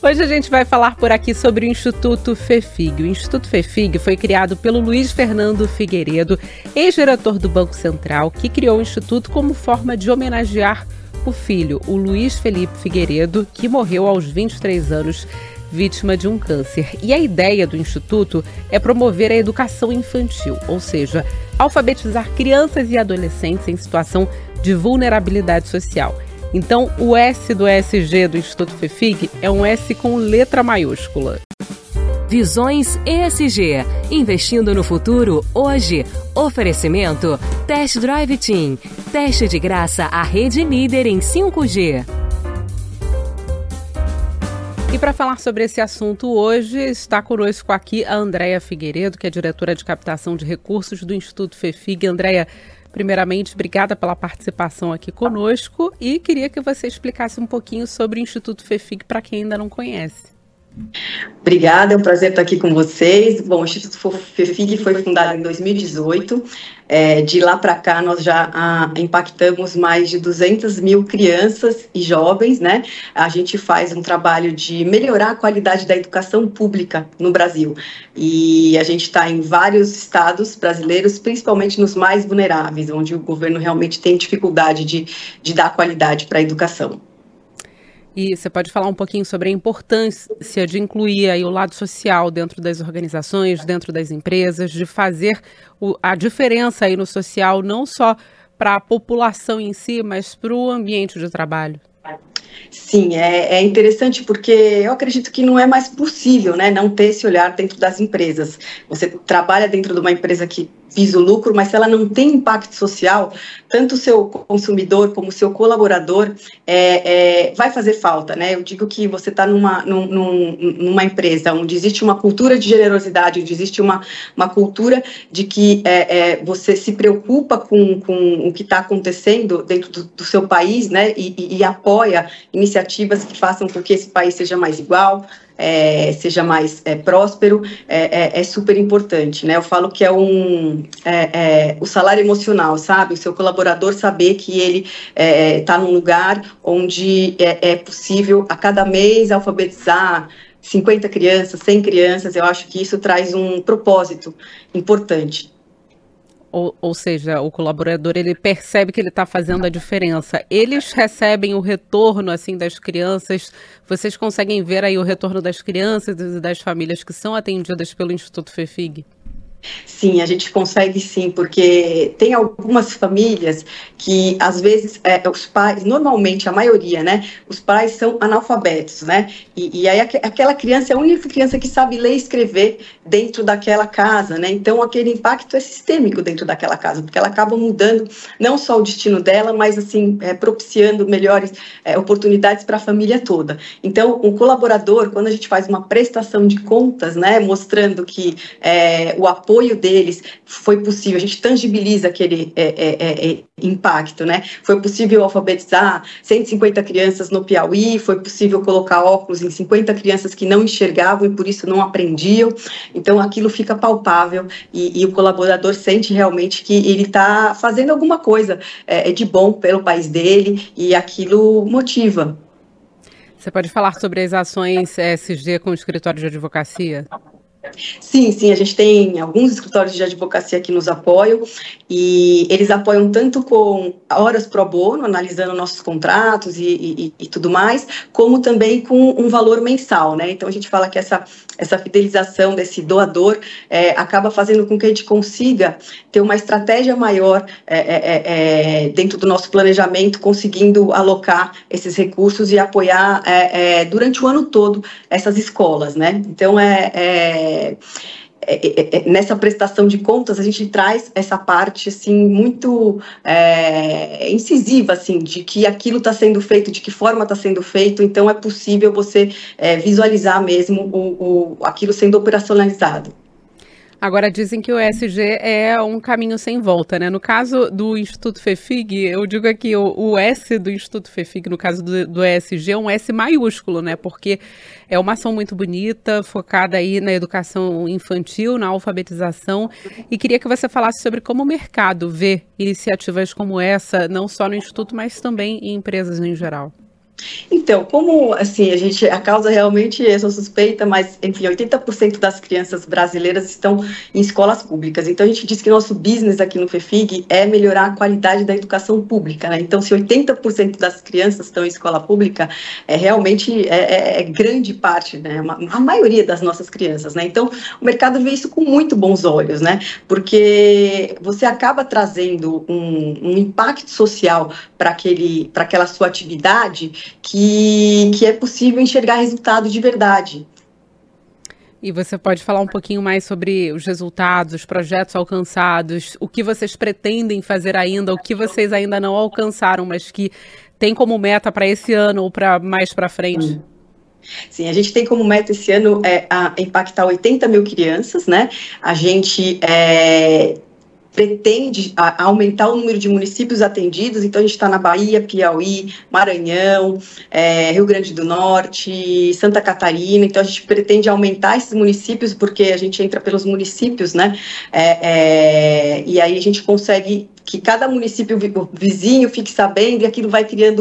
Hoje a gente vai falar por aqui sobre o Instituto FEFIG. O Instituto FEFIG foi criado pelo Luiz Fernando Figueiredo, ex-diretor do Banco Central, que criou o Instituto como forma de homenagear o filho, o Luiz Felipe Figueiredo, que morreu aos 23 anos, vítima de um câncer. E a ideia do Instituto é promover a educação infantil, ou seja, alfabetizar crianças e adolescentes em situação de vulnerabilidade social. Então, o S do ESG do Instituto FEFIG é um S com letra maiúscula. Visões ESG. Investindo no futuro, hoje. Oferecimento Test Drive Team. Teste de graça à rede líder em 5G. E para falar sobre esse assunto hoje, está conosco aqui a Andréia Figueiredo, que é diretora de captação de recursos do Instituto FEFIG. Andréia, primeiramente, obrigada pela participação aqui conosco e queria que você explicasse um pouquinho sobre o Instituto FEFIG para quem ainda não conhece. Obrigada, é um prazer estar aqui com vocês. Bom, o Instituto FEFIG foi fundado em 2018. De lá para cá, nós já impactamos mais de 200 mil crianças e jovens, né? A gente faz um trabalho de melhorar a qualidade da educação pública no Brasil. E a gente está em vários estados brasileiros, principalmente nos mais vulneráveis, onde o governo realmente tem dificuldade de dar qualidade para a educação. E você pode falar um pouquinho sobre a importância de incluir aí o lado social dentro das organizações, dentro das empresas, de fazer a diferença aí no social, não só para a população em si, mas para o ambiente de trabalho? Sim, é interessante porque eu acredito que não é mais possível, né, não ter esse olhar dentro das empresas. Você trabalha dentro de uma empresa que visa o lucro, mas se ela não tem impacto social, tanto o seu consumidor como o seu colaborador vai fazer falta, né? Eu digo que você está numa empresa onde existe uma cultura de generosidade, onde existe uma cultura de que você se preocupa com o que está acontecendo dentro do seu país, né? E apoia iniciativas que façam com que esse país seja mais igual, seja mais próspero, é super importante, né? Eu falo que o salário emocional, sabe? O seu colaborador saber que ele está num lugar onde é possível a cada mês alfabetizar 50 crianças, 100 crianças. Eu acho que isso traz um propósito importante. Ou seja, o colaborador, ele percebe que ele está fazendo a diferença. Eles recebem o retorno, assim, das crianças. Vocês conseguem ver aí o retorno das crianças e das famílias que são atendidas pelo Instituto FEFIG? Sim, a gente consegue sim, porque tem algumas famílias que, às vezes, os pais, normalmente, a maioria, né, os pais são analfabetos, né, e aí aquela criança é a única criança que sabe ler e escrever dentro daquela casa, né, então aquele impacto é sistêmico dentro daquela casa, porque ela acaba mudando não só o destino dela, mas, assim, propiciando melhores oportunidades para a família toda. Então, um colaborador, quando a gente faz uma prestação de contas, né, mostrando que o apoio deles foi possível, a gente tangibiliza aquele impacto, né? Foi possível alfabetizar 150 crianças no Piauí, foi possível colocar óculos em 50 crianças que não enxergavam e por isso não aprendiam, então aquilo fica palpável e o colaborador sente realmente que ele está fazendo alguma coisa de bom pelo país dele e aquilo motiva. Você pode falar sobre as ações ESG com o escritório de advocacia? Sim, a gente tem alguns escritórios de advocacia que nos apoiam e eles apoiam tanto com horas pro bono, analisando nossos contratos e tudo mais, como também com um valor mensal, né? Então a gente fala que essa fidelização desse doador acaba fazendo com que a gente consiga ter uma estratégia maior dentro do nosso planejamento, conseguindo alocar esses recursos e apoiar durante o ano todo essas escolas, né? Então nessa prestação de contas a gente traz essa parte assim muito incisiva assim de que aquilo está sendo feito, de que forma está sendo feito, então é possível você visualizar mesmo aquilo sendo operacionalizado. Agora, dizem que o ESG é um caminho sem volta, né? No caso do Instituto FEFIG, eu digo aqui, o S do Instituto FEFIG, no caso do ESG, é um S maiúsculo, né? Porque é uma ação muito bonita, focada aí na educação infantil, na alfabetização. E queria que você falasse sobre como o mercado vê iniciativas como essa, não só no Instituto, mas também em empresas em geral. Então, como assim, a causa realmente eu sou suspeita, mas enfim, 80% das crianças brasileiras estão em escolas públicas. Então a gente diz que nosso business aqui no FEFIG é melhorar a qualidade da educação pública, né? Então, se 80% das crianças estão em escola pública, realmente grande parte, né? A maioria das nossas crianças, né? Então, o mercado vê isso com muito bons olhos, né? Porque você acaba trazendo um impacto social para aquela sua atividade que é possível enxergar resultado de verdade. E você pode falar um pouquinho mais sobre os resultados, os projetos alcançados, o que vocês pretendem fazer ainda, o que vocês ainda não alcançaram, mas que tem como meta para esse ano ou para mais para frente? Sim, a gente tem como meta esse ano impactar 80 mil crianças, né? A gente pretende aumentar o número de municípios atendidos, então a gente está na Bahia, Piauí, Maranhão, Rio Grande do Norte, Santa Catarina, então a gente pretende aumentar esses municípios, porque a gente entra pelos municípios, né, e aí a gente consegue que cada município vizinho fique sabendo, e aquilo vai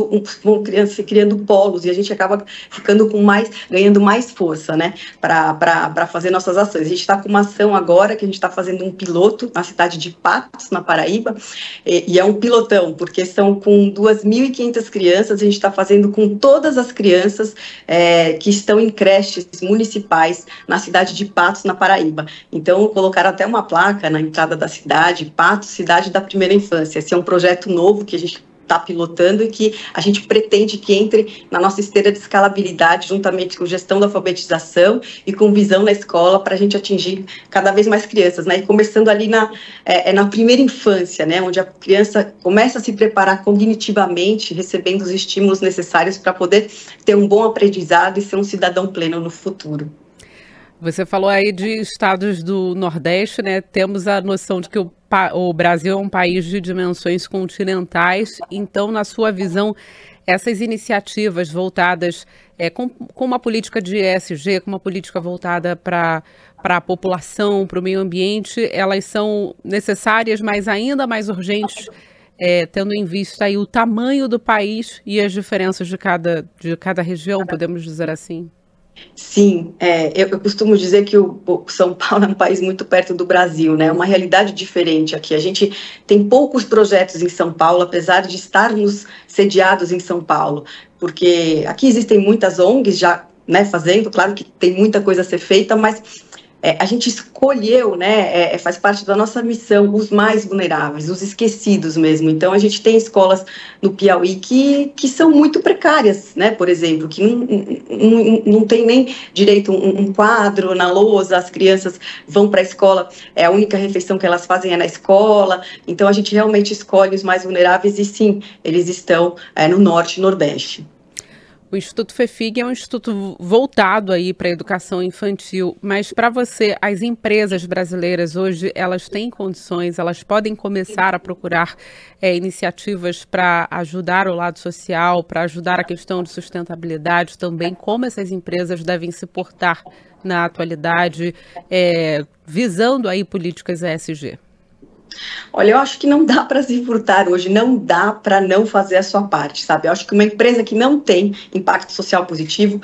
criando polos, e a gente acaba ganhando mais força, né, para fazer nossas ações. A gente está com uma ação agora, que a gente está fazendo um piloto na cidade de Patos, na Paraíba, e é um pilotão, porque são com 2.500 crianças, a gente está fazendo com todas as crianças que estão em creches municipais na cidade de Patos, na Paraíba. Então, colocaram até uma placa na entrada da cidade, Patos, cidade da primeira infância. Esse é um projeto novo que a gente está pilotando e que a gente pretende que entre na nossa esteira de escalabilidade, juntamente com gestão da alfabetização e com visão na escola, para a gente atingir cada vez mais crianças, né? E começando ali na primeira infância, né? Onde a criança começa a se preparar cognitivamente, recebendo os estímulos necessários para poder ter um bom aprendizado e ser um cidadão pleno no futuro. Você falou aí de estados do Nordeste, né? Temos a noção de que o Brasil é um país de dimensões continentais, então, na sua visão, essas iniciativas voltadas com uma política de ESG, com uma política voltada para a população, para o meio ambiente, elas são necessárias, mas ainda mais urgentes, tendo em vista aí o tamanho do país e as diferenças de cada região, podemos dizer assim? Sim, eu costumo dizer que o São Paulo é um país muito perto do Brasil, né? Uma realidade diferente aqui. A gente tem poucos projetos em São Paulo, apesar de estarmos sediados em São Paulo, porque aqui existem muitas ONGs já, né, fazendo, claro que tem muita coisa a ser feita, mas a gente escolheu, né, faz parte da nossa missão, os mais vulneráveis, os esquecidos mesmo. Então, a gente tem escolas no Piauí que são muito precárias, né, por exemplo, que não tem nem direito um quadro na lousa, as crianças vão para a escola, a única refeição que elas fazem é na escola. Então, a gente realmente escolhe os mais vulneráveis e, sim, eles estão no Norte e Nordeste. O Instituto FEFIG é um instituto voltado aí para a educação infantil, mas para você, as empresas brasileiras hoje, elas têm condições, elas podem começar a procurar iniciativas para ajudar o lado social, para ajudar a questão de sustentabilidade também, como essas empresas devem se portar na atualidade, visando aí políticas ESG? Olha, eu acho que não dá para se furtar hoje, não dá para não fazer a sua parte, sabe? Eu acho que uma empresa que não tem impacto social positivo,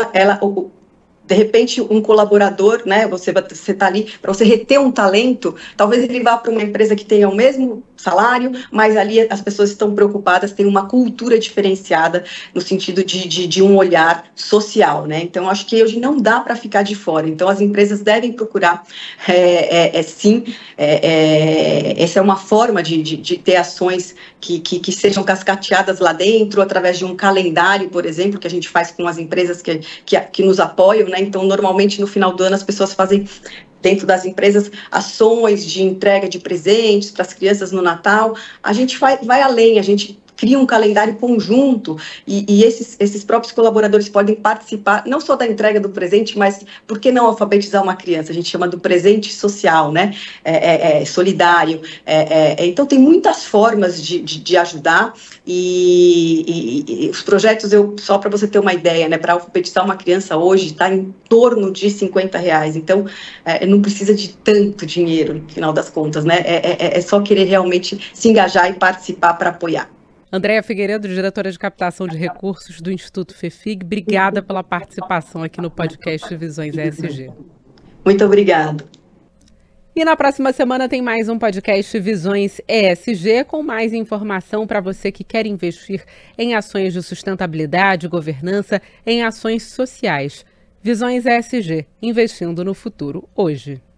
de repente, um colaborador, né, você está ali, para você reter um talento, talvez ele vá para uma empresa que tenha o mesmo salário, mas ali as pessoas estão preocupadas, tem uma cultura diferenciada no sentido de um olhar social, né? Então, acho que hoje não dá para ficar de fora. Então, as empresas devem procurar, sim, essa é uma forma de ter ações que sejam cascateadas lá dentro, através de um calendário, por exemplo, que a gente faz com as empresas que nos apoiam, né? Então, normalmente, no final do ano, as pessoas fazem, dentro das empresas, ações de entrega de presentes para as crianças no Natal. A gente vai além, a gente cria um calendário conjunto e esses próprios colaboradores podem participar, não só da entrega do presente, mas por que não alfabetizar uma criança? A gente chama do presente social, né? Solidário. Então, tem muitas formas de ajudar e os projetos, só para você ter uma ideia, né? Para alfabetizar uma criança hoje está em torno de R$50. Então, não precisa de tanto dinheiro, no final das contas, né? É só querer realmente se engajar e participar para apoiar. Andréia Figueiredo, diretora de captação de recursos do Instituto FEFIG, obrigada pela participação aqui no podcast Visões ESG. Muito obrigada. E na próxima semana tem mais um podcast Visões ESG com mais informação para você que quer investir em ações de sustentabilidade, governança, em ações sociais. Visões ESG, investindo no futuro hoje.